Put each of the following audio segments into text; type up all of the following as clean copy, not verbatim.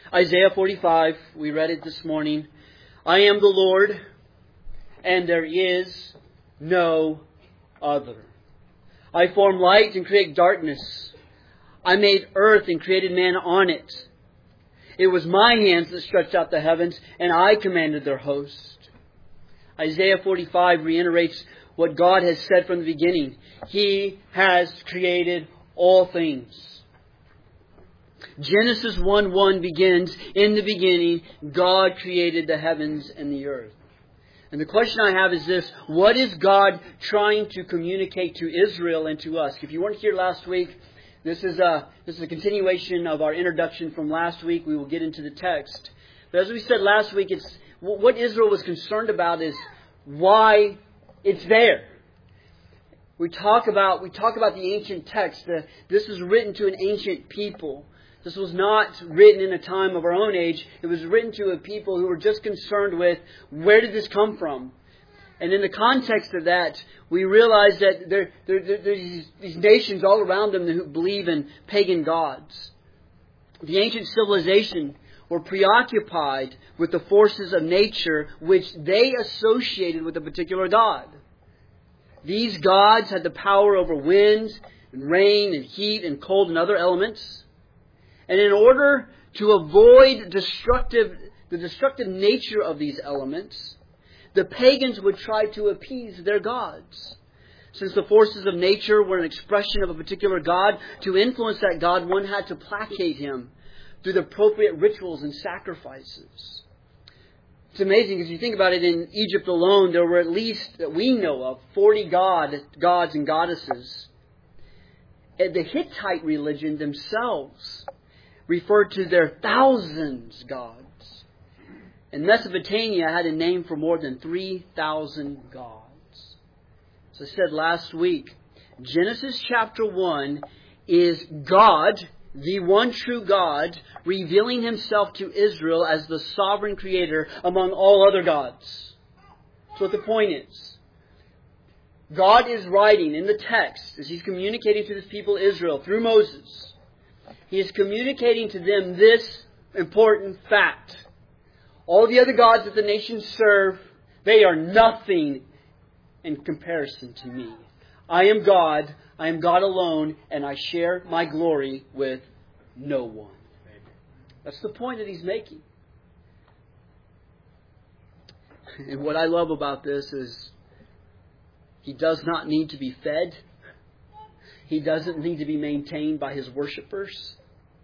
Isaiah 45, we read it this morning. I am the Lord, and there is no other. I form light and create darkness. I made earth and created man on it. It was my hands that stretched out the heavens, and I commanded their host. Isaiah 45 reiterates what God has said from the beginning. He has created all things. Genesis 1:1 begins, in the beginning, God created the heavens and the earth. And the question I have is this: what is God trying to communicate to Israel and to us? If you weren't here last week, this is a continuation of our introduction from last week. We will get into the text. But as we said last week, it's what Israel was concerned about is why it's there. We talk about the ancient text. This was written to an ancient people. This was not written in a time of our own age. It was written to a people who were just concerned with, where did this come from? And in the context of that, we realize that there's these nations all around them who believe in pagan gods. The ancient civilization were preoccupied with the forces of nature which they associated with a particular god. These gods had the power over winds and rain and heat and cold and other elements. And in order to avoid the destructive nature of these elements, the pagans would try to appease their gods. Since the forces of nature were an expression of a particular god, to influence that god, one had to placate him through the appropriate rituals and sacrifices. It's amazing because you think about it, in Egypt alone, there were at least, that we know of, 40 gods and goddesses. The Hittite religion themselves referred to their thousands gods. And Mesopotamia had a name for more than 3,000 gods. As I said last week, Genesis chapter 1 is God, the one true God, revealing Himself to Israel as the sovereign creator among all other gods. That's what the point is. God is writing in the text, as He's communicating to His people Israel through Moses. He is communicating to them this important fact. All the other gods that the nations serve, they are nothing in comparison to me. I am God alone, and I share my glory with no one. That's the point that He's making. And what I love about this is He does not need to be fed. He doesn't need to be maintained by His worshipers.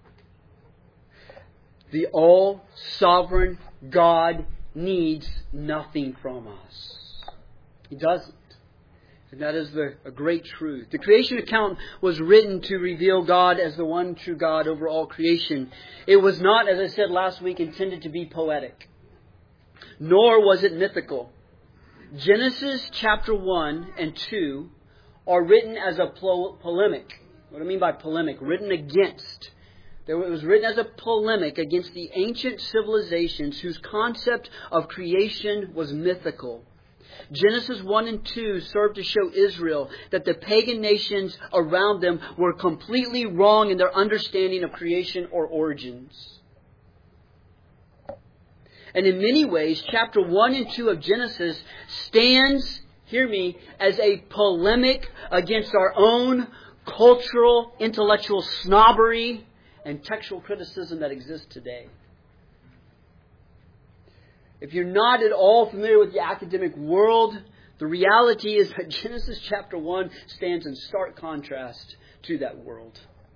The all-sovereign God needs nothing from us. He doesn't. And that is a great truth. The creation account was written to reveal God as the one true God over all creation. It was not, as I said last week, intended to be poetic. Nor was it mythical. Genesis chapter 1 and 2 are written as a polemic. What do I mean by polemic? Written against. It was written as a polemic against the ancient civilizations whose concept of creation was mythical. Genesis 1 and 2 serve to show Israel that the pagan nations around them were completely wrong in their understanding of creation or origins. And in many ways, chapter 1 and 2 of Genesis stands, hear me, as a polemic against our own cultural, intellectual snobbery and textual criticism that exists today. If you're not at all familiar with the academic world, the reality is that Genesis chapter 1 stands in stark contrast to that world.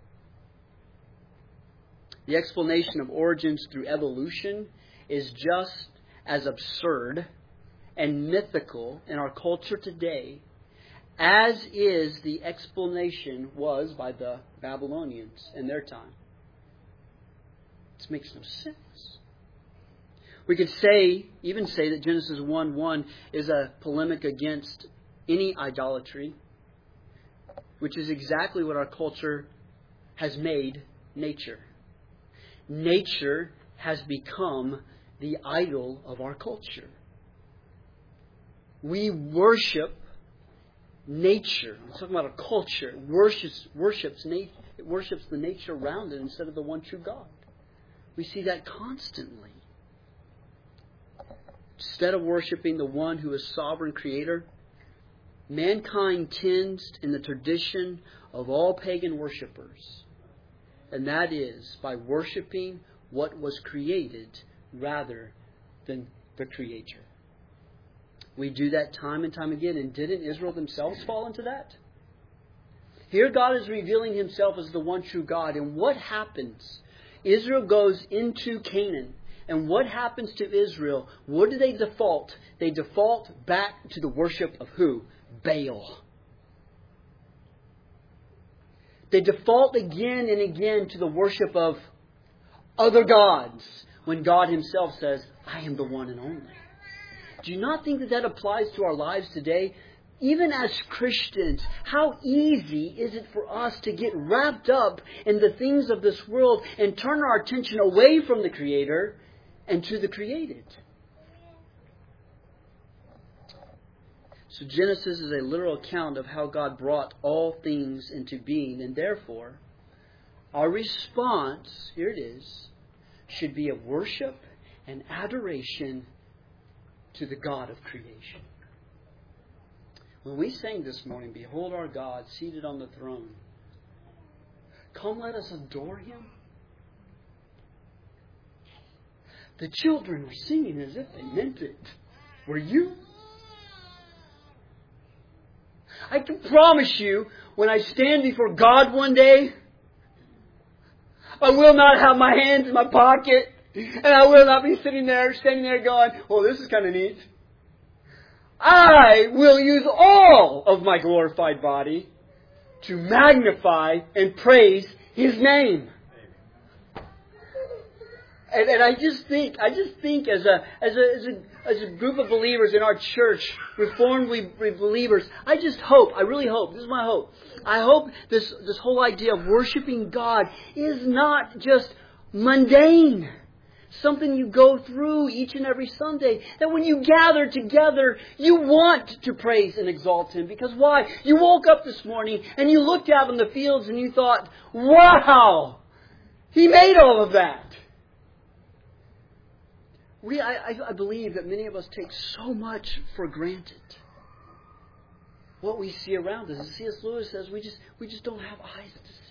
The explanation of origins through evolution is just as absurd and mythical in our culture today as is the explanation was by the Babylonians in their time. This makes no sense. We could even say that Genesis 1:1 is a polemic against any idolatry, which is exactly what our culture has made nature. Nature has become the idol of our culture. We worship nature. I'm talking about a culture. It worships the nature around it instead of the one true God. We see that constantly. Instead of worshiping the one who is sovereign creator, mankind tends in the tradition of all pagan worshippers. And that is by worshiping what was created rather than the Creator. We do that time and time again. And didn't Israel themselves fall into that? Here God is revealing Himself as the one true God. And what happens? Israel goes into Canaan. And what happens to Israel? What do they default? They default back to the worship of who? Baal. They default again and again to the worship of other gods when God Himself says, I am the one and only. Do you not think that that applies to our lives today? Even as Christians, how easy is it for us to get wrapped up in the things of this world and turn our attention away from the Creator and to the created? So Genesis is a literal account of how God brought all things into being. And therefore, our response, here it is, should be a worship and adoration to the God of creation. When we sang this morning, Behold our God seated on the throne, come let us adore Him. The children were singing as if they meant it. Were you? I can promise you, when I stand before God one day, I will not have my hands in my pocket, and I will not be standing there going, well, this is kind of neat. I will use all of my glorified body to magnify and praise His name. And I just think as a group of believers in our church, Reformed believers, I really hope, this is my hope. I hope this whole idea of worshiping God is not just mundane. Something you go through each and every Sunday. That when you gather together, you want to praise and exalt Him. Because why? You woke up this morning and you looked out in the fields and you thought, wow! He made all of that. I believe that many of us take so much for granted. What we see around us. As C.S. Lewis says, we just don't have eyes to see.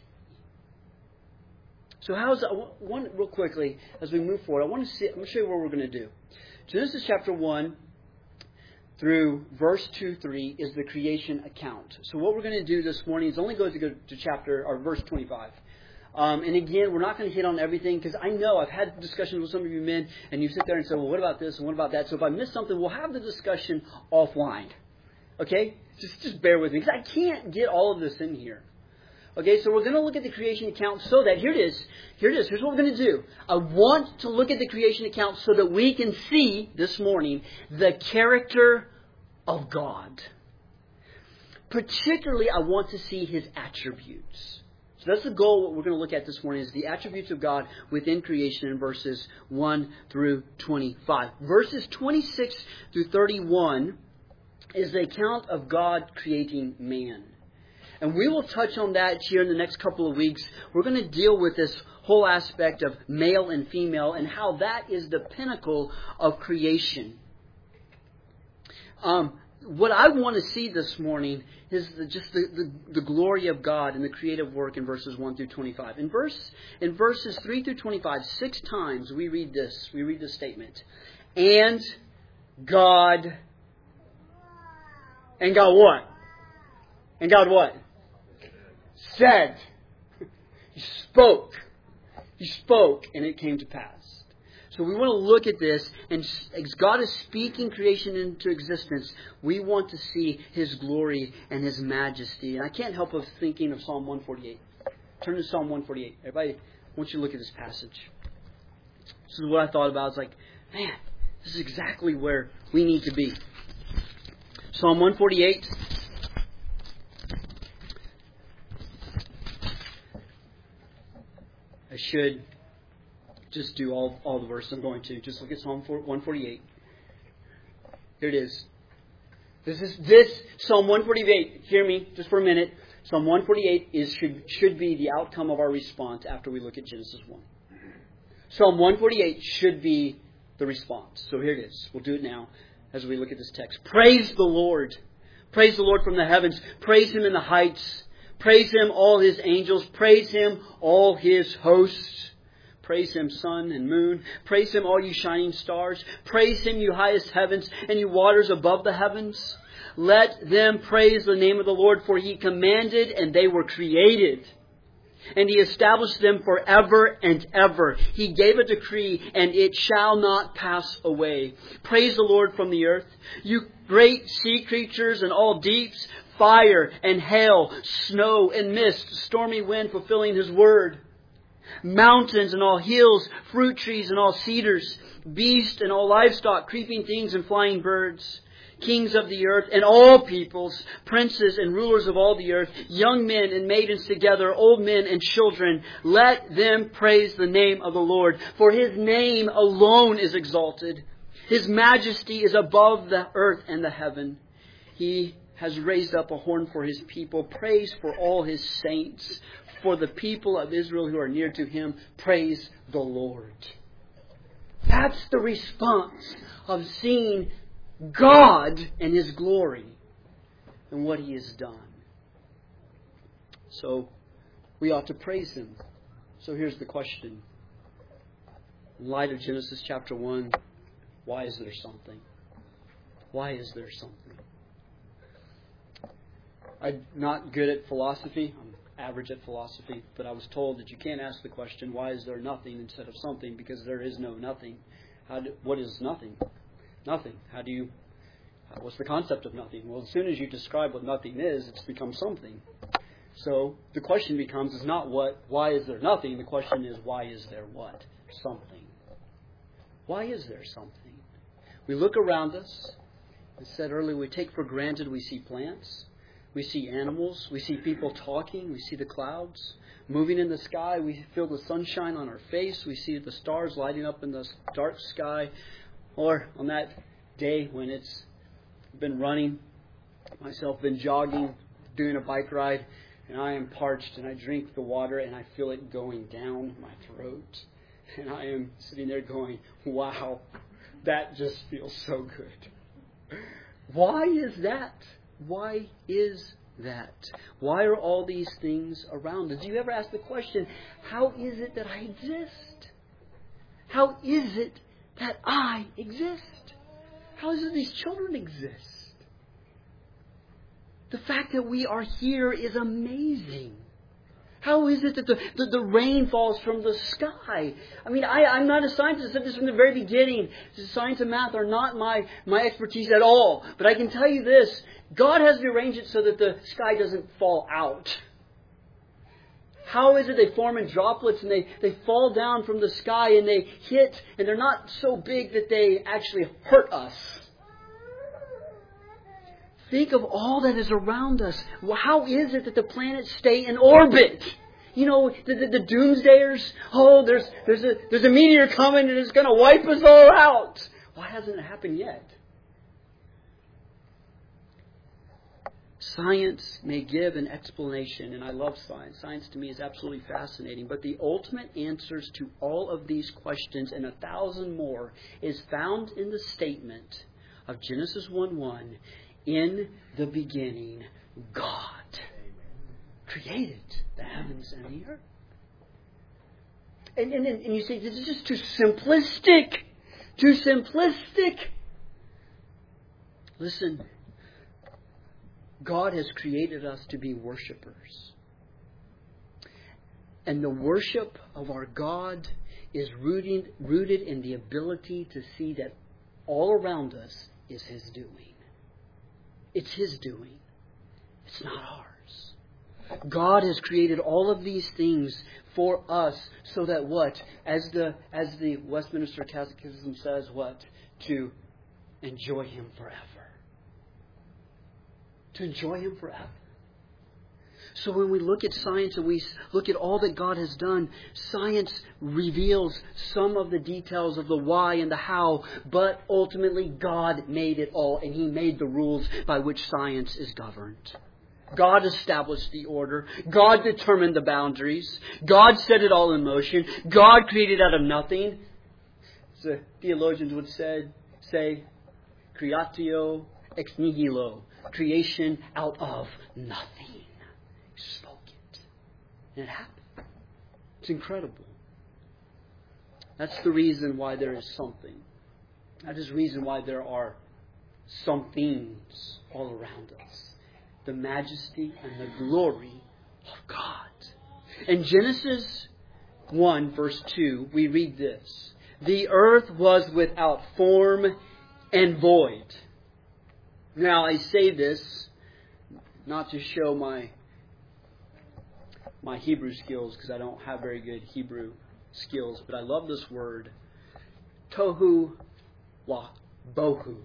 So real quickly, as we move forward, I'm going to show you what we're going to do. Genesis chapter 1 through verse 2-3 is the creation account. So what we're going to do this morning is only go to verse 25. And again, we're not going to hit on everything because I know I've had discussions with some of you men and you sit there and say, well, what about this and what about that? So if I miss something, we'll have the discussion offline. Okay? Just bear with me because I can't get all of this in here. Okay, so we're going to look at the creation account so that, here it is. Here's what we're going to do. I want to look at the creation account so that we can see this morning the character of God. Particularly, I want to see His attributes. So that's the goal. What we're going to look at this morning is the attributes of God within creation in verses 1 through 25. Verses 26 through 31 is the account of God creating man. And we will touch on that here in the next couple of weeks. We're going to deal with this whole aspect of male and female and how that is the pinnacle of creation. What I want to see this morning is just the glory of God and the creative work in verses 1 through 25. In verses 3 through 25, 6 times we read this. We read this statement. And God what? And God what? Said. He spoke. He spoke and it came to pass. So we want to look at this, and as God is speaking creation into existence, we want to see His glory and His majesty. And I can't help but thinking of Psalm 148. Turn to Psalm 148. Everybody, I want you to look at this passage. This is what I thought about. It's like, man, this is exactly where we need to be. Psalm 148. I should just do all the verses I'm going to. Just look at Psalm 148. Here it is. This Psalm 148. Hear me just for a minute. Psalm 148 should be the outcome of our response after we look at Genesis 1. Psalm 148 should be the response. So here it is. We'll do it now as we look at this text. Praise the Lord. Praise the Lord from the heavens. Praise Him in the heights. Praise Him, all His angels. Praise Him, all His hosts. Praise Him, sun and moon. Praise Him, all you shining stars. Praise Him, you highest heavens, and you waters above the heavens. Let them praise the name of the Lord, for He commanded, and they were created. And He established them forever and ever. He gave a decree, and it shall not pass away. Praise the Lord from the earth, you great sea creatures and all deeps, fire and hail, snow and mist, stormy wind fulfilling His word. Mountains and all hills, fruit trees and all cedars, beasts and all livestock, creeping things and flying birds. Kings of the earth and all peoples, princes and rulers of all the earth, young men and maidens together, old men and children, let them praise the name of the Lord. For His name alone is exalted. His majesty is above the earth and the heaven. He has raised up a horn for His people. Praise for all His saints. For the people of Israel who are near to Him, praise the Lord. That's the response of seeing God and His glory and what He has done. So we ought to praise Him. So here's the question. In light of Genesis chapter 1, why is there something? Why is there something? I'm not good at philosophy. I'm average at philosophy. But I was told that you can't ask the question, why is there nothing instead of something? Because there is no nothing. What is nothing? Nothing. What's the concept of nothing? Well, as soon as you describe what nothing is, it's become something. So the question becomes is not why is there nothing? The question is, why is there what? Something. Why is there something? We look around us. I said earlier, we take for granted we see plants. We see animals. We see people talking. We see the clouds moving in the sky. We feel the sunshine on our face. We see the stars lighting up in the dark sky. Or on that day when it's been running, myself been jogging, doing a bike ride, and I am parched and I drink the water and I feel it going down my throat. And I am sitting there going, wow, that just feels so good. Why is that? Why is that? Why are all these things around us? Do you ever ask the question, how is it that I exist? How is it that I exist? How is it these children exist? The fact that we are here is amazing. How is it that the rain falls from the sky? I mean, I'm not a scientist. I said this from the very beginning. Science and math are not my expertise at all. But I can tell you this. God has arranged it so that the sky doesn't fall out. How is it they form in droplets and they fall down from the sky and they hit and they're not so big that they actually hurt us? Think of all that is around us. How is it that the planets stay in orbit? You know, the doomsdayers, there's a meteor coming and it's going to wipe us all out. Why hasn't it happened yet? Science may give an explanation, and I love science. Science to me is absolutely fascinating. But the ultimate answers to all of these questions and 1,000 more is found in the statement of Genesis 1:1. In the beginning, God created the heavens and the earth. And you say, this is just too simplistic. Too simplistic. Listen. God has created us to be worshipers. And the worship of our God is rooted in the ability to see that all around us is His doing. It's His doing. It's not ours. God has created all of these things for us so that what? As the Westminster Catechism says, what? To enjoy Him forever. To enjoy Him forever. So when we look at science and we look at all that God has done, science reveals some of the details of the why and the how, but ultimately God made it all, and He made the rules by which science is governed. God established the order. God determined the boundaries. God set it all in motion. God created out of nothing. The theologians would say, creatio ex nihilo. Creation out of nothing. He spoke it. And it happened. It's incredible. That's the reason why there is something. That is the reason why there are some things all around us. The majesty and the glory of God. In Genesis 1 verse 2, we read this. The earth was without form and void. Now I say this not to show my Hebrew skills, because I don't have very good Hebrew skills, but I love this word. Tohu wa bohu.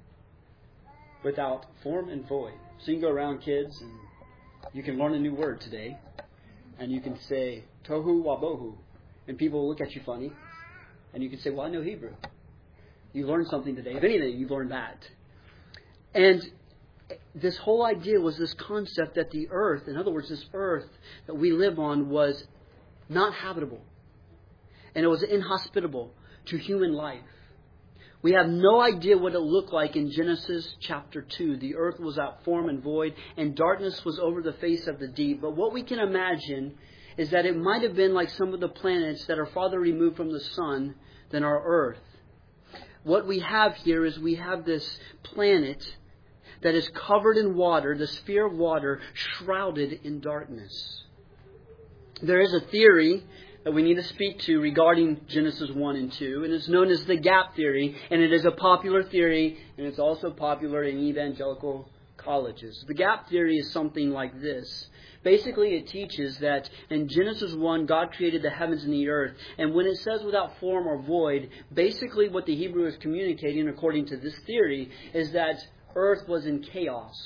Without form and void. So you can go around, kids, and you can learn a new word today. And you can say, tohu wa bohu. And people will look at you funny. And you can say, well, I know Hebrew. You learned something today. If anything, you've learned that. And this whole idea was this concept that the earth, in other words, this earth that we live on, was not habitable. And it was inhospitable to human life. We have no idea what it looked like in Genesis chapter 2. The earth was without form and void, and darkness was over the face of the deep. But what we can imagine is that it might have been like some of the planets that are farther removed from the sun than our earth. What we have here is we have this planet that is covered in water, the sphere of water, shrouded in darkness. There is a theory that we need to speak to regarding Genesis 1 and 2, and it's known as the gap theory, and it is a popular theory, and it's also popular in evangelical colleges. The gap theory is something like this. Basically, it teaches that in Genesis 1, God created the heavens and the earth, and when it says without form or void, basically what the Hebrew is communicating, according to this theory, is that earth was in chaos.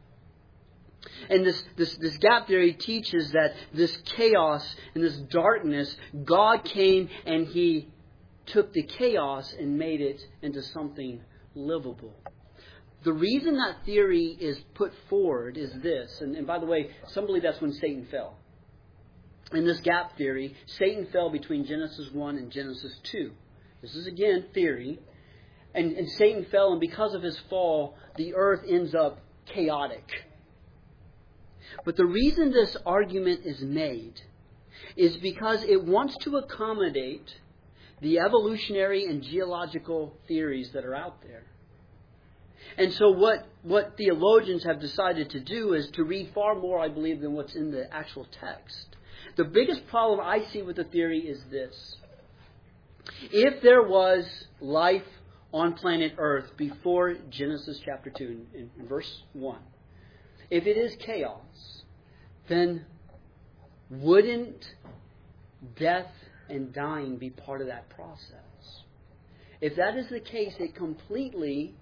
And this gap theory teaches that this chaos and this darkness, God came and He took the chaos and made it into something livable. The reason that theory is put forward is this, and by the way, some believe that's when Satan fell. In this gap theory, Satan fell between Genesis 1 and Genesis 2. This is again theory. And Satan fell, and because of his fall, the earth ends up chaotic. But the reason this argument is made is because it wants to accommodate the evolutionary and geological theories that are out there. And so what theologians have decided to do is to read far more, I believe, than what's in the actual text. The biggest problem I see with the theory is this. If there was life on planet Earth before Genesis chapter 2 in verse 1, if it is chaos, then wouldn't death and dying be part of that process? If that is the case, it completely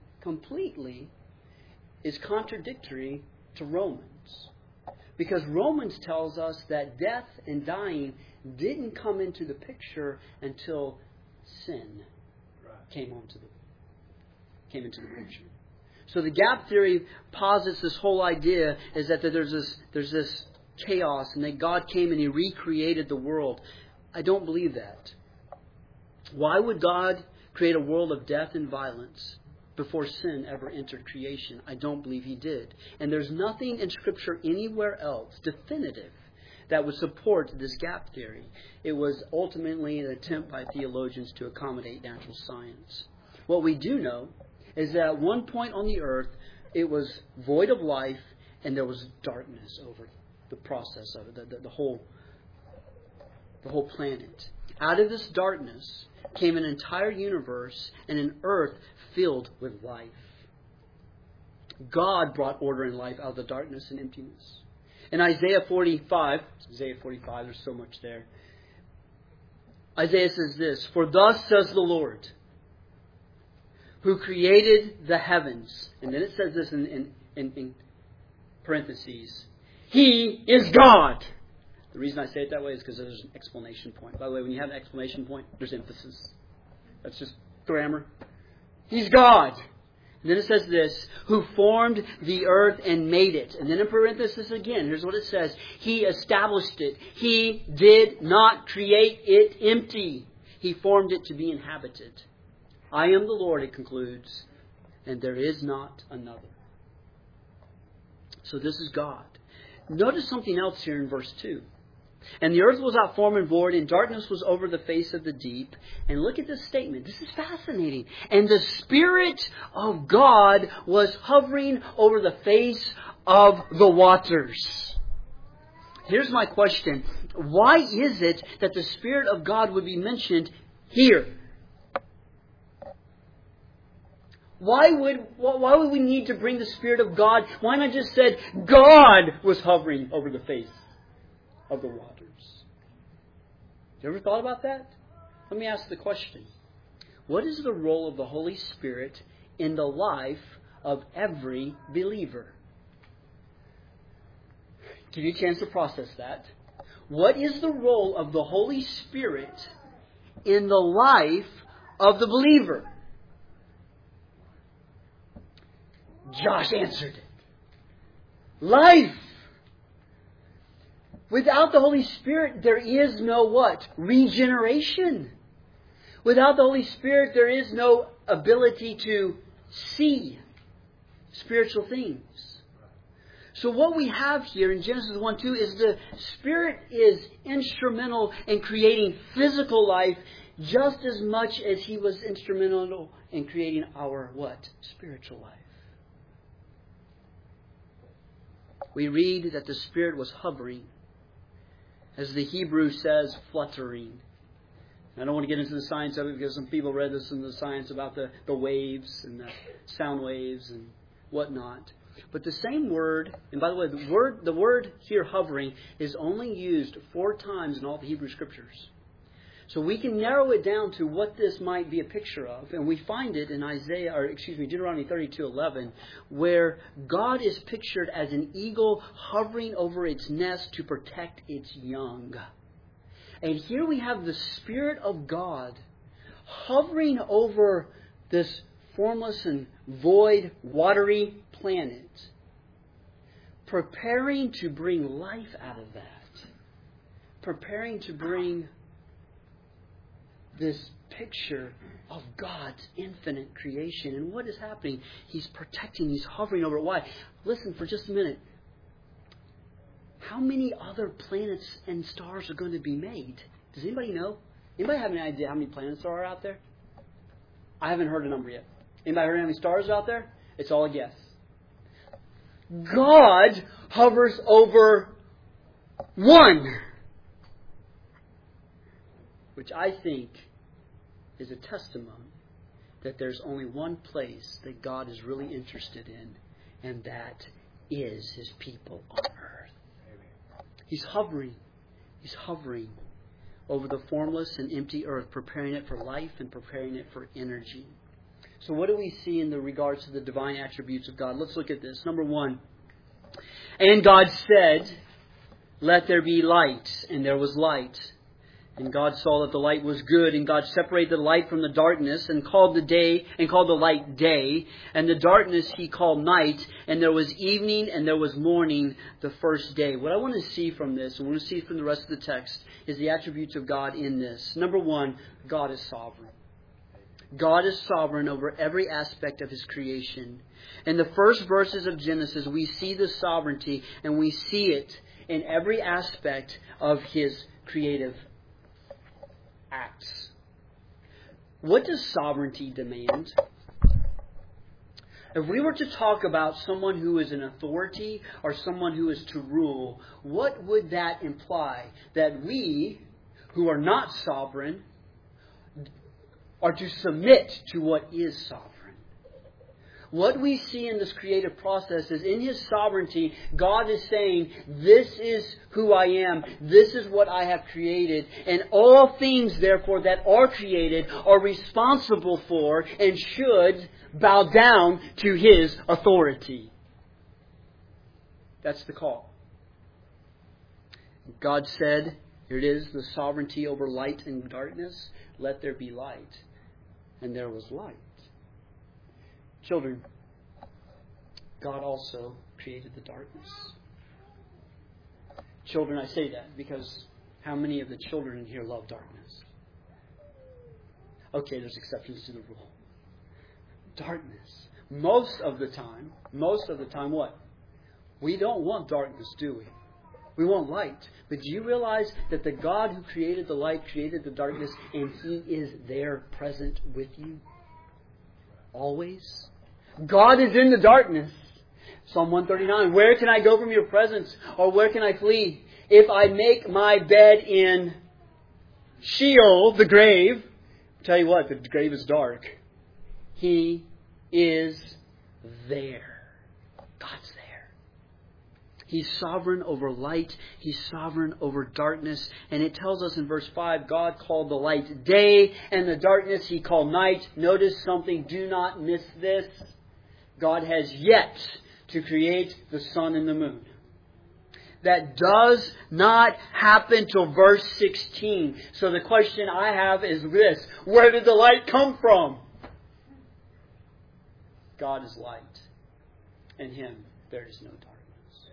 is contradictory to Romans. Because Romans tells us that death and dying didn't come into the picture until sin came into the picture. So the gap theory posits this whole idea is that there's this chaos and that God came and He recreated the world. I don't believe that. Why would God create a world of death and violence before sin ever entered creation? I don't believe He did. And there's nothing in Scripture anywhere else definitive that would support this gap theory. It was ultimately an attempt by theologians to accommodate natural science. What we do know is that at one point on the earth, it was void of life and there was darkness over the process of it, the whole planet. Out of this darkness came an entire universe and an earth filled with life. God brought order and life out of the darkness and emptiness. In Isaiah 45, there's so much there. Isaiah says this, "For thus says the Lord, who created the heavens." And then it says this in parentheses. "He is God." The reason I say it that way is because there's an exclamation point. By the way, when you have an exclamation point, there's emphasis. That's just grammar. He's God. And then it says this, who formed the earth and made it. And then in parenthesis again, here's what it says. He established it. He did not create it empty. He formed it to be inhabited. I am the Lord, it concludes, and there is not another. So this is God. Notice something else here in verse 2. And the earth was without form and void, and darkness was over the face of the deep. And look at this statement. This is fascinating. And the Spirit of God was hovering over the face of the waters. Here's my question. Why is it that the Spirit of God would be mentioned here? Why would we need to bring the Spirit of God? Why not just said God was hovering over the face of the waters? You ever thought about that? Let me ask the question. What is the role of the Holy Spirit in the life of every believer? Give you a chance to process that. What is the role of the Holy Spirit in the life of the believer? Josh answered it. Life. Without the Holy Spirit, there is no what? Regeneration. Without the Holy Spirit, there is no ability to see spiritual things. So what we have here in Genesis 1:2 is the Spirit is instrumental in creating physical life just as much as He was instrumental in creating our what? Spiritual life. We read that the Spirit was hovering. As the Hebrew says, fluttering. I don't want to get into the science of it because some people read this in the science about the waves and the sound waves and whatnot. But the same word, and by the way, the word here, hovering, is only used 4 times in all the Hebrew Scriptures. So we can narrow it down to what this might be a picture of, and we find it in Deuteronomy 32:11, where God is pictured as an eagle hovering over its nest to protect its young. And here we have the Spirit of God hovering over this formless and void, watery planet, preparing to bring life out of that, preparing to bring this picture of God's infinite creation. And what is happening? He's protecting, He's hovering over it. Why? Listen for just a minute. How many other planets and stars are going to be made? Does anybody know? Anybody have any idea how many planets there are out there? I haven't heard a number yet. Anybody heard how many stars are out there? It's all a guess. God hovers over one, which I think is a testimony that there's only one place that God is really interested in, and that is His people on earth. He's hovering. He's hovering over the formless and empty earth, preparing it for life and preparing it for energy. So what do we see in the regards to the divine attributes of God? Let's look at this. Number 1. And God said, "Let there be light," and there was light. And God saw that the light was good, and God separated the light from the darkness, and called the light day, and the darkness He called night. And there was evening, and there was morning, the first day. What I want to see from this, and we're going to see from the rest of the text, is the attributes of God in this. Number 1, God is sovereign. God is sovereign over every aspect of His creation. In the first verses of Genesis, we see the sovereignty, and we see it in every aspect of His creative acts. What does sovereignty demand? If we were to talk about someone who is an authority or someone who is to rule, what would that imply? That we, who are not sovereign, are to submit to what is sovereign. What we see in this creative process is in His sovereignty, God is saying, this is who I am. This is what I have created. And all things, therefore, that are created are responsible for and should bow down to His authority. That's the call. God said, here it is, the sovereignty over light and darkness. Let there be light. And there was light. Children, God also created the darkness. Children, I say that because how many of the children in here love darkness? Okay, there's exceptions to the rule. Darkness. Most of the time, what? We don't want darkness, do we? We want light. But do you realize that the God who created the light created the darkness, and He is there present with you? Always. God is in the darkness. Psalm 139, where can I go from your presence? Or where can I flee? If I make my bed in Sheol, the grave, I'll tell you what, the grave is dark. He is there. God's there. He's sovereign over light. He's sovereign over darkness. And it tells us in verse 5, God called the light day, and the darkness He called night. Notice something. Do not miss this. God has yet to create the sun and the moon. That does not happen till verse 16. So the question I have is this. Where did the light come from? God is light. In Him there is no darkness.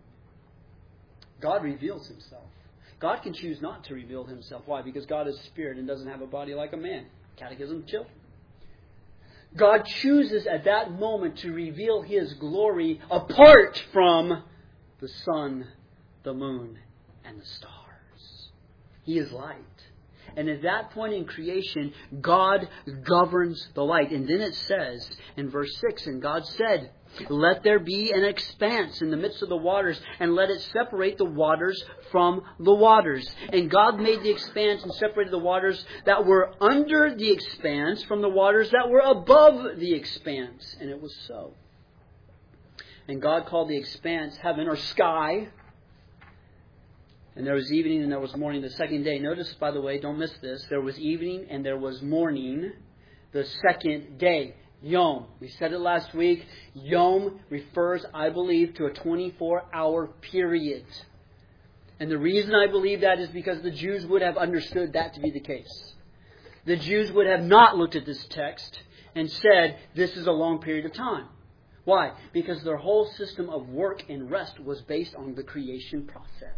God reveals Himself. God can choose not to reveal Himself. Why? Because God is Spirit and doesn't have a body like a man. Catechism, children. God chooses at that moment to reveal His glory apart from the sun, the moon, and the stars. He is light. And at that point in creation, God governs the light. And then it says in verse 6, and God said, let there be an expanse in the midst of the waters, and let it separate the waters from the waters. And God made the expanse and separated the waters that were under the expanse from the waters that were above the expanse. And it was so. And God called the expanse heaven or sky. And there was evening and there was morning the second day. Notice, by the way, don't miss this. There was evening and there was morning the second day. Yom. We said it last week. Yom refers, I believe, to a 24-hour period. And the reason I believe that is because the Jews would have understood that to be the case. The Jews would have not looked at this text and said, this is a long period of time. Why? Because their whole system of work and rest was based on the creation process.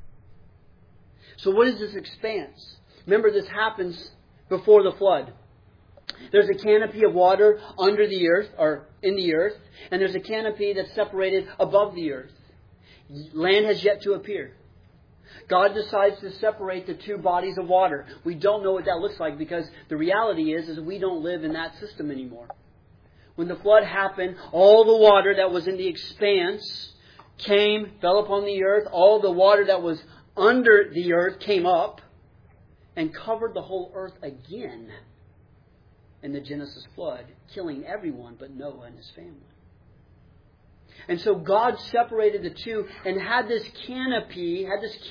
So what is this expanse? Remember, this happens before the flood. There's a canopy of water under the earth, or in the earth, and there's a canopy that's separated above the earth. Land has yet to appear. God decides to separate the two bodies of water. We don't know what that looks like because the reality is we don't live in that system anymore. When the flood happened, all the water that was in the expanse came, fell upon the earth. All the water that was under the earth came up and covered the whole earth again in the Genesis flood, killing everyone but Noah and his family. And so God separated the two and had this canopy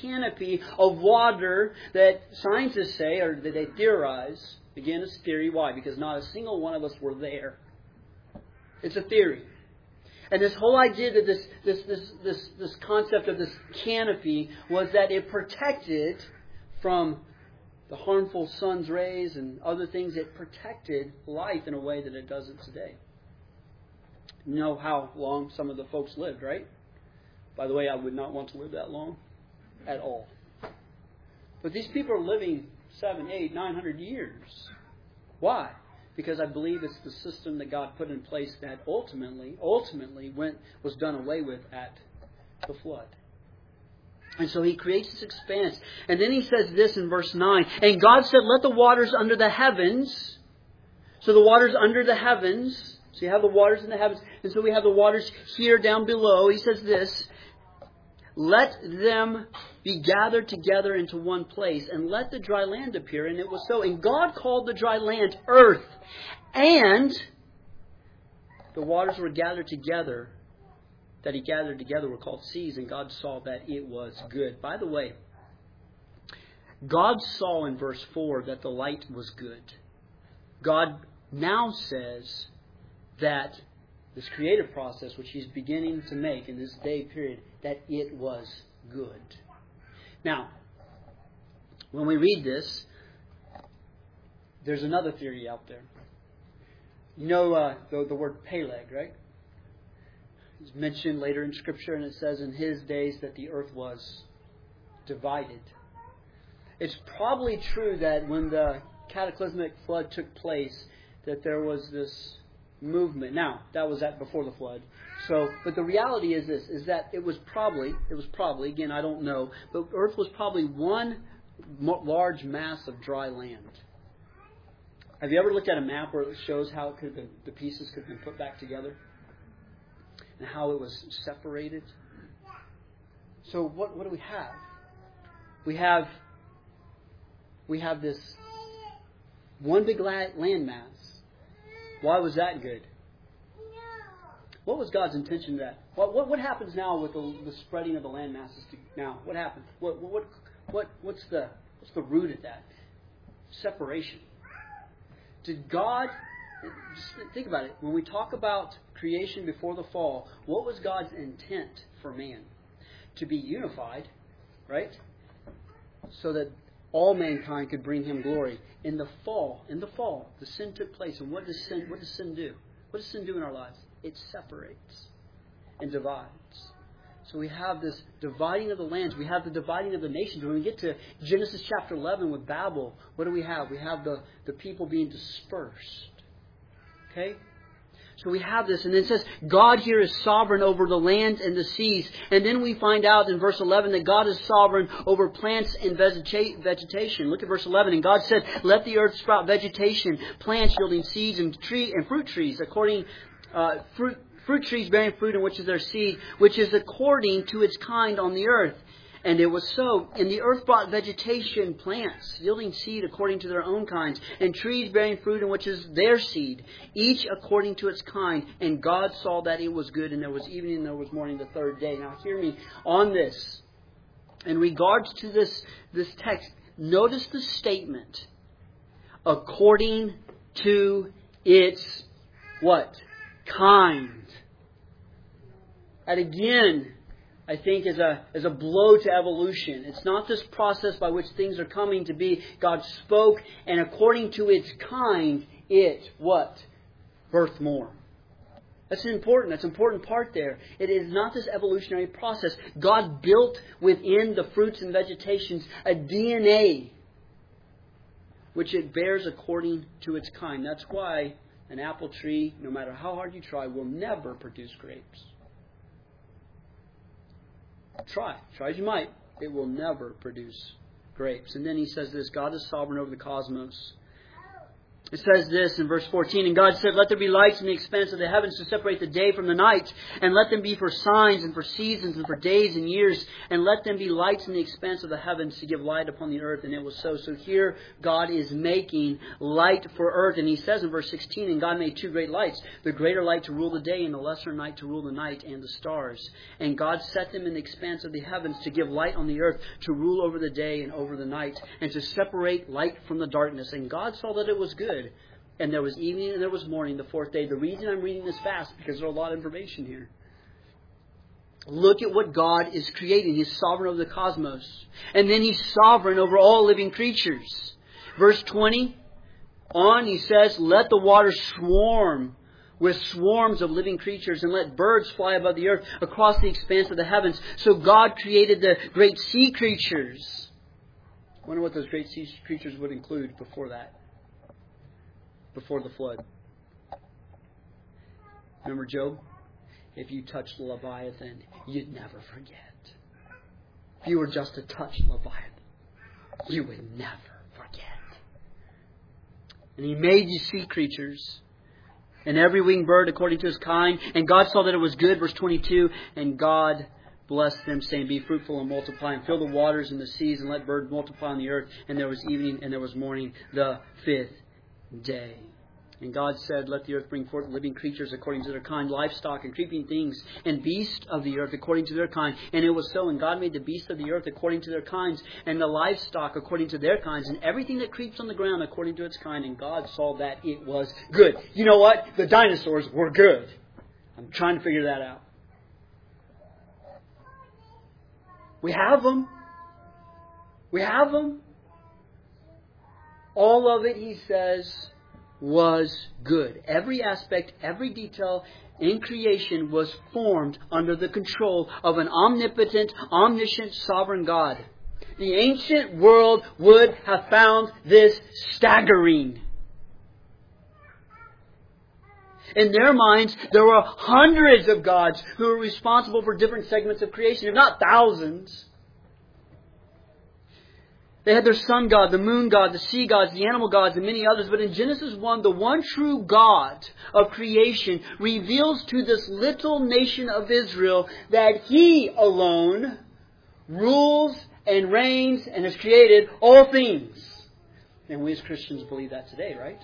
of water that scientists say, or that they theorize. Again, it's theory. Why? Because not a single one of us were there. It's a theory. And this whole idea that this concept of this canopy was that it protected from the harmful sun's rays and other things. It protected life in a way that it doesn't today. You know how long some of the folks lived, right? By the way, I would not want to live that long at all. But these people are living 700, 800, 900 years. Why? Because I believe it's the system that God put in place that ultimately was done away with at the flood. And so He creates this expanse. And then He says this in verse 9. And God said, let the waters under the heavens. So the waters under the heavens. So you have the waters in the heavens. And so we have the waters here down below. He says this. Let them be gathered together into one place, and let the dry land appear. And it was so. And God called the dry land earth. And the waters were gathered together, that He gathered together, were called seas. And God saw that it was good. By the way, God saw in verse 4 that the light was good. God now says that this creative process, which He's beginning to make in this day period, that it was good. Now, when we read this, there's another theory out there. You know the word Peleg, right? It's mentioned later in Scripture, and it says in his days that the earth was divided. It's probably true that when the cataclysmic flood took place, that there was this movement. Now, that was before the flood. So, but the reality is this, is that it was probably, again, I don't know, but earth was probably one large mass of dry land. Have you ever looked at a map where it shows how the pieces could have been put back together? And how it was separated? So what do we have? We have this one big land mass. Why was that good? What was God's intention to that? What happens now with the spreading of the land masses now? What happens? What's the root of that? Separation. Did God, just think about it, when we talk about creation before the fall, what was God's intent for man? To be unified, right? So that all mankind could bring Him glory. In the fall, the sin took place. And what does sin do? What does sin do in our lives? It separates and divides. So we have this dividing of the lands. We have the dividing of the nations. When we get to Genesis chapter 11 with Babel, what do we have? We have the people being dispersed. Okay? So we have this, and it says God here is sovereign over the lands and the seas. And then we find out in verse 11 that God is sovereign over plants and vegetation. Look at verse 11. And God said, "Let the earth sprout vegetation, plants yielding seeds, and fruit trees, according fruit trees bearing fruit in which is their seed, which is according to its kind on the earth." And it was so. And the earth brought vegetation, plants, yielding seed according to their own kinds, and trees bearing fruit in which is their seed, each according to its kind. And God saw that it was good, and there was evening and there was morning the third day. Now hear me on this. In regards to this text, notice the statement, according to its what? Kind. And again, I think is a blow to evolution. It's not this process by which things are coming to be. God spoke, and according to its kind, it, what? Birthed more. That's an important part there. It is not this evolutionary process. God built within the fruits and vegetations a DNA which it bears according to its kind. That's why an apple tree, no matter how hard you try, will never produce grapes. Try as you might, it will never produce grapes. And then he says this, God is sovereign over the cosmos. It says this in verse 14, "And God said, Let there be lights in the expanse of the heavens to separate the day from the night, and let them be for signs and for seasons and for days and years, and let them be lights in the expanse of the heavens to give light upon the earth." And it was so. So here God is making light for earth. And he says in verse 16, "And God made two great lights, the greater light to rule the day, and the lesser night to rule the night, and the stars. And God set them in the expanse of the heavens to give light on the earth, to rule over the day and over the night, and to separate light from the darkness. And God saw that it was good. And there was evening and there was morning the fourth day." The reason I'm reading this fast, because there's a lot of information here. Look at what God is creating. He's sovereign over the cosmos. And then He's sovereign over all living creatures. Verse 20 on, he says, "Let the waters swarm with swarms of living creatures, and let birds fly above the earth across the expanse of the heavens." So God created the great sea creatures. I wonder what those great sea creatures would include before that. Before the flood. Remember Job? If you touched Leviathan, you'd never forget. If you were just to touch Leviathan, you would never forget. And He made you sea creatures, and every winged bird according to his kind. And God saw that it was good. Verse 22, "And God blessed them, saying, Be fruitful and multiply, and fill the waters and the seas, and let birds multiply on the earth. And there was evening and there was morning the fifth day. And God said, Let the earth bring forth living creatures according to their kind, livestock and creeping things, and beasts of the earth according to their kind. And it was so. And God made the beasts of the earth according to their kinds, and the livestock according to their kinds, and everything that creeps on the ground according to its kind. And God saw that it was good." You know what? The dinosaurs were good. I'm trying to figure that out. We have them. We have them. All of it, he says, was good. Every aspect, every detail in creation was formed under the control of an omnipotent, omniscient, sovereign God. The ancient world would have found this staggering. In their minds, there were hundreds of gods who were responsible for different segments of creation, if not thousands. They had their sun god, the moon god, the sea gods, the animal gods, and many others. But in Genesis 1, the one true God of creation reveals to this little nation of Israel that He alone rules and reigns and has created all things. And we as Christians believe that today, right?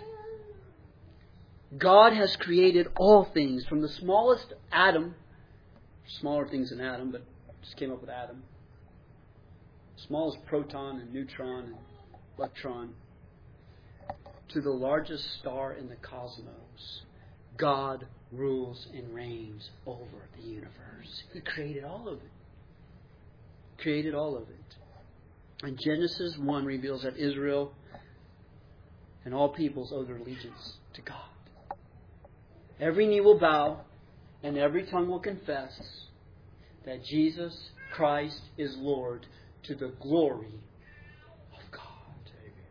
God has created all things, from the smallest atom, smaller things than Adam, but just came up with Adam, smallest proton and neutron and electron, to the largest star in the cosmos. God rules and reigns over the universe. He created all of it. Created all of it. And Genesis 1 reveals that Israel and all peoples owe their allegiance to God. Every knee will bow and every tongue will confess that Jesus Christ is Lord, to the glory of God.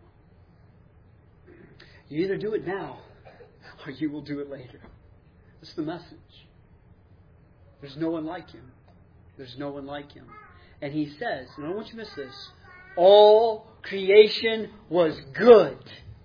You either do it now or you will do it later. That's the message. There's no one like Him. There's no one like Him. And He says, and I don't want you to miss this, all creation was good.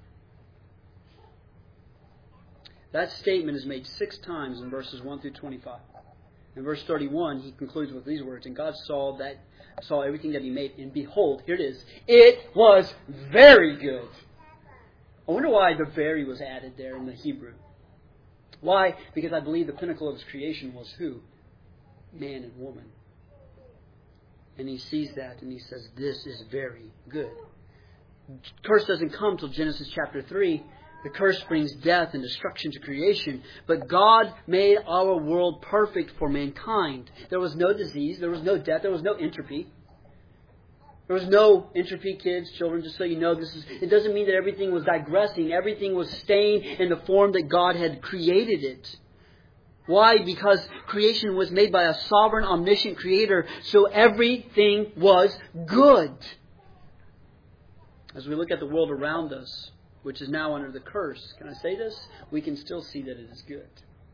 That statement is made 6 times in verses 1 through 25. In verse 31, He concludes with these words, and God saw everything that He made, and behold, here it is, it was very good. I wonder why the very was added there in the Hebrew. Why? Because I believe the pinnacle of His creation was who? Man and woman. And He sees that and He says, this is very good. Curse doesn't come till Genesis chapter 3. The curse brings death and destruction to creation. But God made our world perfect for mankind. There was no disease. There was no death. There was no entropy. There was no entropy, kids, children, just so you know. It doesn't mean that everything was digressing. Everything was staying in the form that God had created it. Why? Because creation was made by a sovereign, omniscient Creator. So everything was good. As we look at the world around us, which is now under the curse, can I say this? We can still see that it is good.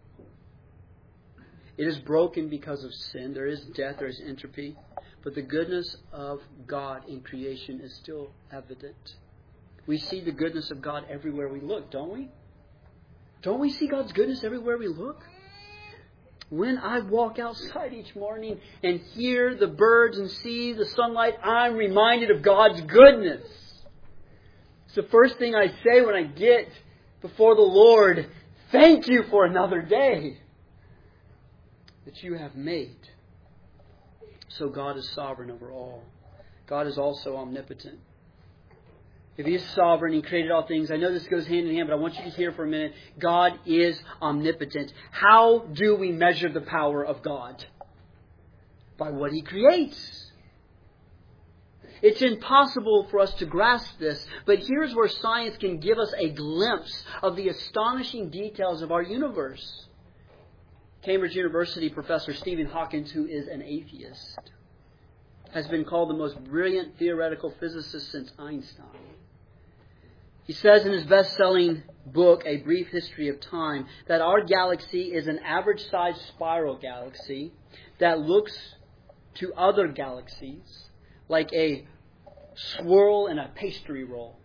It is broken because of sin. There is death, there is entropy. But the goodness of God in creation is still evident. We see the goodness of God everywhere we look, don't we? Don't we see God's goodness everywhere we look? When I walk outside each morning and hear the birds and see the sunlight, I'm reminded of God's goodness. It's the first thing I say when I get before the Lord. Thank you for another day that you have made. So God is sovereign over all. God is also omnipotent. If He is sovereign, He created all things. I know this goes hand in hand, but I want you to hear for a minute. God is omnipotent. How do we measure the power of God? By what He creates. It's impossible for us to grasp this, but here's where science can give us a glimpse of the astonishing details of our universe. Cambridge University professor Stephen Hawking, who is an atheist, has been called the most brilliant theoretical physicist since Einstein. He says in his best-selling book, A Brief History of Time, that our galaxy is an average-sized spiral galaxy that looks to other galaxies like a swirl in a pastry roll.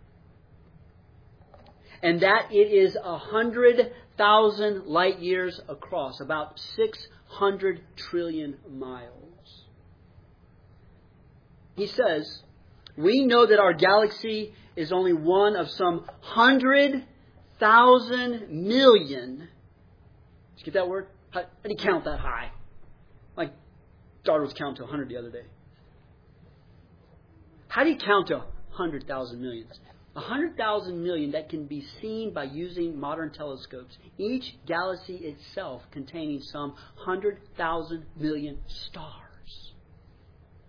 And that it is 100,000 light years across, about 600 trillion miles. He says, we know that our galaxy is only one of some 100,000 million. Did you get that word? How do you count that high? My daughter was counting to 100 the other day. How do you count to 100,000 millions? 100,000 million that can be seen by using modern telescopes. Each galaxy itself containing some 100,000 million stars.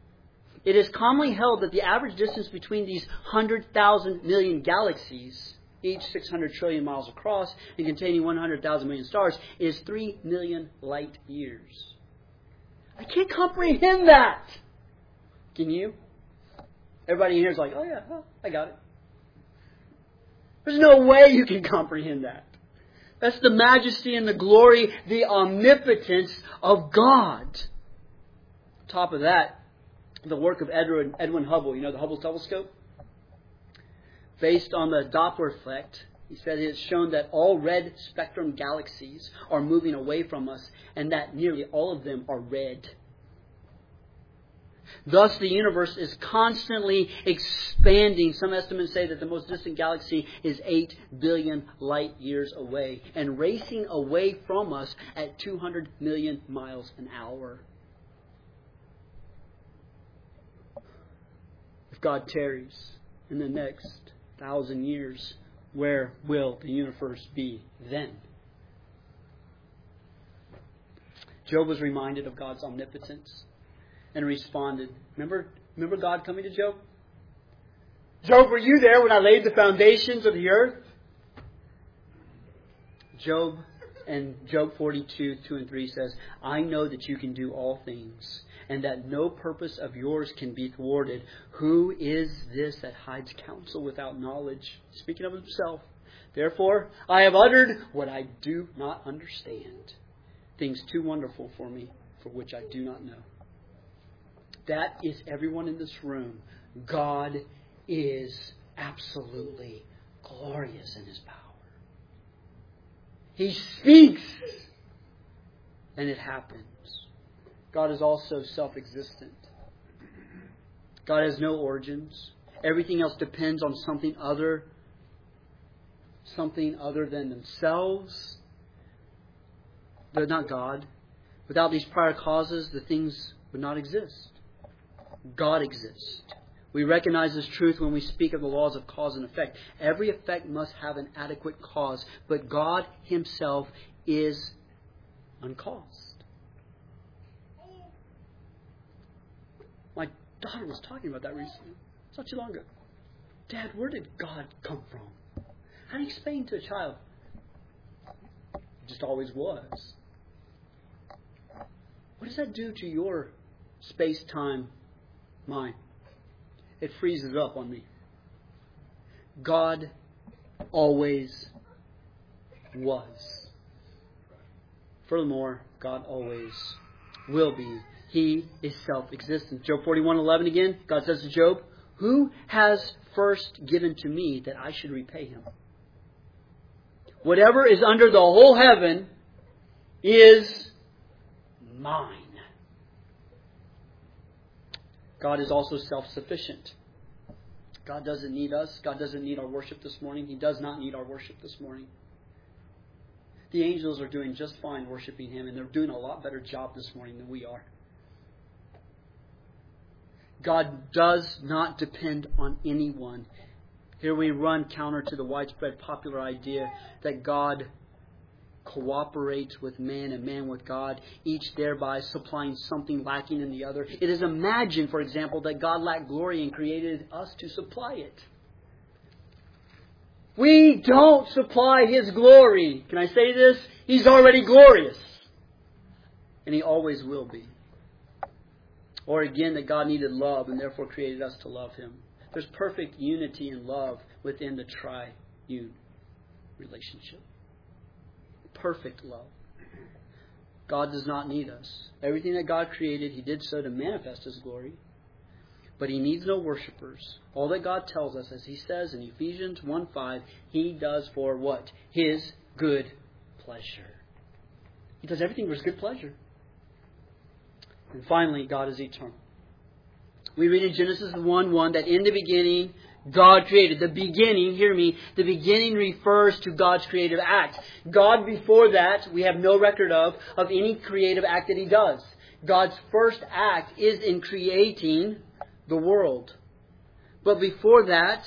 It is commonly held that the average distance between these 100,000 million galaxies each 600 trillion miles across and containing 100,000 million stars, is 3 million light years. I can't comprehend that. Can you? Everybody in here is like, oh yeah, well, I got it. There's no way you can comprehend that. That's the majesty and the glory, the omnipotence of God. On top of that, the work of Edwin Hubble, you know, the Hubble telescope? Based on the Doppler effect, he said it has shown that all red spectrum galaxies are moving away from us and that nearly all of them are red. Thus, the universe is constantly expanding. Some estimates say that the most distant galaxy is 8 billion light years away and racing away from us at 200 million miles an hour. If God tarries in the next 1,000 years, where will the universe be then? Job was reminded of God's omnipotence and responded. Remember God coming to Job? Job, were you there when I laid the foundations of the earth? Job 42, 2 and 3 says, I know that you can do all things, and that no purpose of yours can be thwarted. Who is this that hides counsel without knowledge? Speaking of himself. Therefore, I have uttered what I do not understand. Things too wonderful for me, for which I do not know. That is everyone in this room. God is absolutely glorious in His power. He speaks, and it happens. God is also self-existent. God has no origins. Everything else depends on something other than themselves. They're not God. Without these prior causes, the things would not exist. God exists. We recognize this truth when we speak of the laws of cause and effect. Every effect must have an adequate cause, but God Himself is uncaused. My daughter was talking about that recently. It's not too long ago. Dad, where did God come from? How do you explain to a child? It just always was. What does that do to your space-time mind? It freezes up on me. God always was. Furthermore, God always will be. He is self-existent. Job 41:11 again, God says to Job, who has first given to me that I should repay him? Whatever is under the whole heaven is mine. God is also self-sufficient. God doesn't need us. God doesn't need our worship this morning. He does not need our worship this morning. The angels are doing just fine worshiping Him, and they're doing a lot better job this morning than we are. God does not depend on anyone. Here we run counter to the widespread popular idea that God cooperates with man and man with God, each thereby supplying something lacking in the other. It is imagined, for example, that God lacked glory and created us to supply it. We don't supply His glory. Can I say this? He's already glorious. And He always will be. Or again, that God needed love and therefore created us to love Him. There's perfect unity and love within the triune relationship. Perfect love. God does not need us. Everything that God created, He did so to manifest His glory. But He needs no worshipers. All that God tells us, as He says in Ephesians 1:5, He does for what? His good pleasure. He does everything for His good pleasure. And finally, God is eternal. We read in Genesis 1:1 that in the beginning, God created. The beginning, hear me, the beginning refers to God's creative act. God before that, we have no record of any creative act that He does. God's first act is in creating the world. But before that,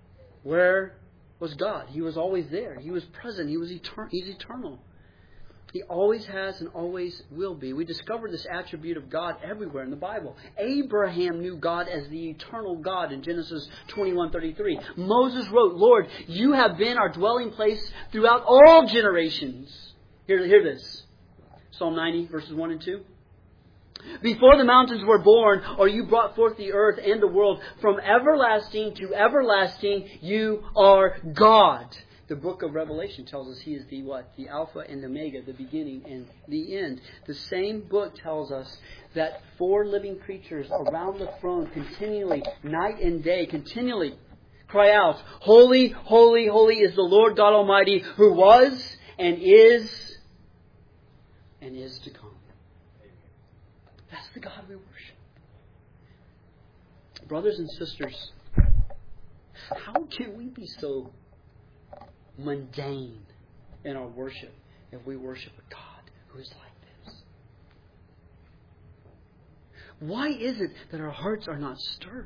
where was God? He was always there. He was present. He's eternal. He always has and always will be. We discover this attribute of God everywhere in the Bible. Abraham knew God as the eternal God in Genesis 21:33. Moses wrote, Lord, you have been our dwelling place throughout all generations. Hear this. Psalm 90, verses 1 and 2. Before the mountains were born, or you brought forth the earth and the world, from everlasting to everlasting, you are God. The book of Revelation tells us He is the what? The Alpha and Omega, the beginning and the end. The same book tells us that 4 living creatures around the throne continually, night and day, continually cry out, Holy, holy, holy is the Lord God Almighty, who was and is to come. That's the God we worship. Brothers and sisters, how can we be so mundane in our worship if we worship a God who is like this? Why is it that our hearts are not stirred?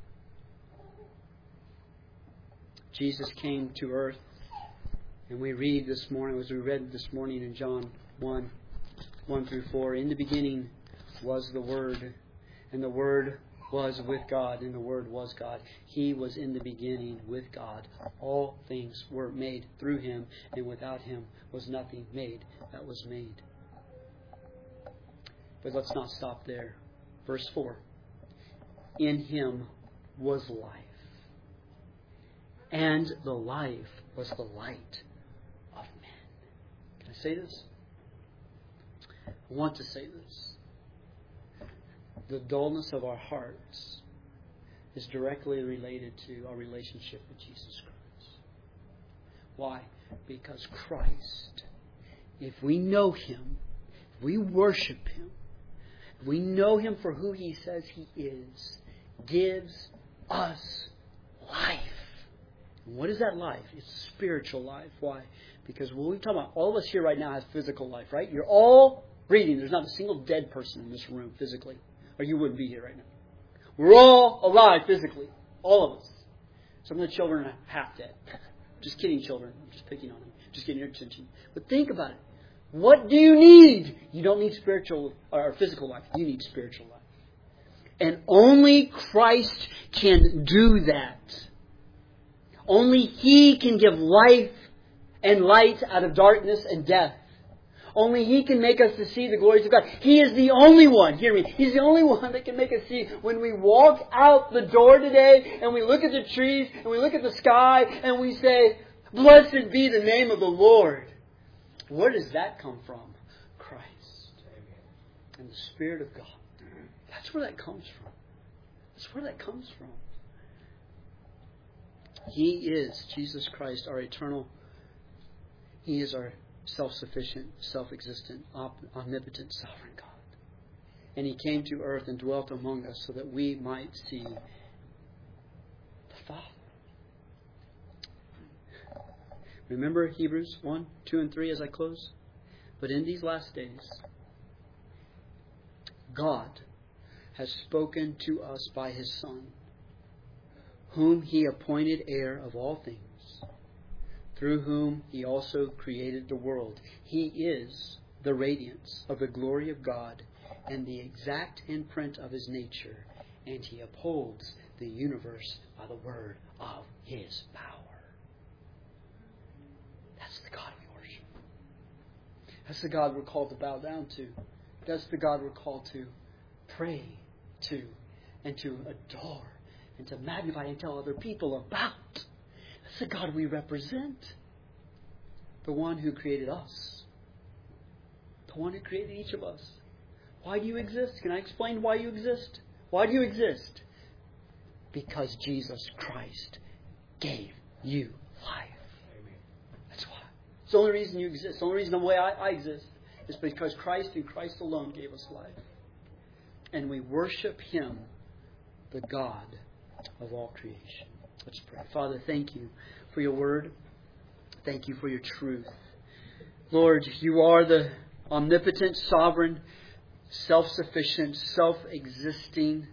Jesus came to earth, and we read this morning, as we read this morning in John 1 through 4, in the beginning was the Word, and the Word was with God, and the Word was God. He was in the beginning with God. All things were made through Him, and without Him was nothing made that was made. But let's not stop there. Verse 4. In Him was life, and the life was the light of men. Can I say this? I want to say this. The dullness of our hearts is directly related to our relationship with Jesus Christ. Why? Because Christ, if we know Him, if we worship Him, if we know Him for who He says He is, gives us life. And what is that life? It's spiritual life. Why? Because when we talk about, all of us here right now has physical life, right? You're all breathing. There's not a single dead person in this room physically, or you wouldn't be here right now. We're all alive physically. All of us. Some of the children are half dead. Just kidding, children. I'm just picking on them. Just getting your attention. But think about it. What do you need? You don't need spiritual or physical life. You need spiritual life. And only Christ can do that. Only He can give life and light out of darkness and death. Only He can make us to see the glories of God. He is the only one, hear me, He's the only one that can make us see when we walk out the door today and we look at the trees and we look at the sky and we say, blessed be the name of the Lord. Where does that come from? Christ. And the Spirit of God. That's where that comes from. That's where that comes from. He is, Jesus Christ, our eternal. He is our self-sufficient, self-existent, omnipotent, sovereign God. And He came to earth and dwelt among us so that we might see the Father. Remember Hebrews 1, 2, and 3 as I close? But in these last days, God has spoken to us by His Son, whom He appointed heir of all things, through whom He also created the world. He is the radiance of the glory of God and the exact imprint of His nature, and He upholds the universe by the word of His power. That's the God we worship. That's the God we're called to bow down to. That's the God we're called to pray to and to adore and to magnify and tell other people about. That's the God we represent. The one who created us. The one who created each of us. Why do you exist? Can I explain why you exist? Why do you exist? Because Jesus Christ gave you life. That's why. It's the only reason you exist. The only reason the way I exist is because Christ and Christ alone gave us life. And we worship Him, the God of all creation. Let's pray. Father, thank You for Your word. Thank You for Your truth. Lord, You are the omnipotent, sovereign, self-sufficient, self-existing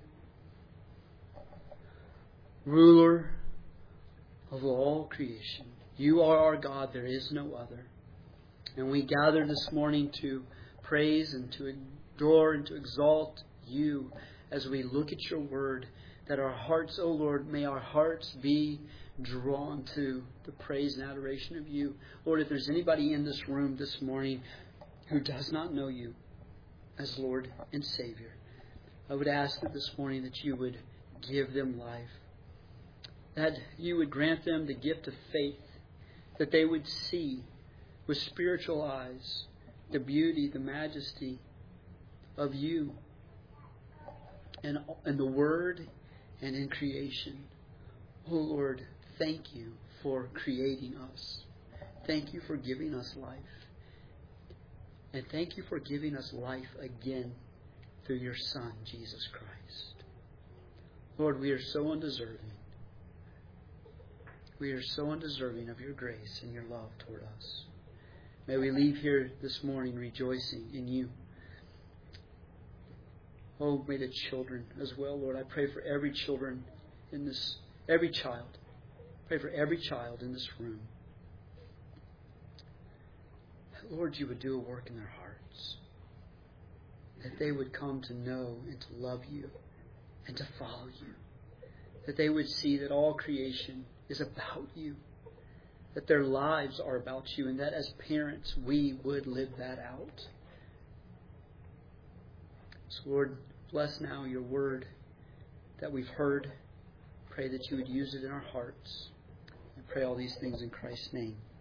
ruler of all creation. You are our God. There is no other. And we gather this morning to praise and to adore and to exalt You as we look at Your Word, that our hearts, O Lord, may our hearts be drawn to the praise and adoration of You. Lord, if there's anybody in this room this morning who does not know You as Lord and Savior, I would ask that this morning that You would give them life, that You would grant them the gift of faith, that they would see with spiritual eyes the beauty, the majesty of You and the Word and in creation. Oh Lord, thank You for creating us. Thank You for giving us life. And thank You for giving us life again through Your Son, Jesus Christ. Lord, we are so undeserving. We are so undeserving of Your grace and Your love toward us. May we leave here this morning rejoicing in You. Oh, may the children as well, Lord. I pray for every child. Pray for every child in this room. Lord, You would do a work in their hearts. That they would come to know and to love You and to follow You. That they would see that all creation is about You. That their lives are about You, and that as parents we would live that out. So Lord, bless now Your Word that we've heard. Pray that You would use it in our hearts. I pray all these things in Christ's name.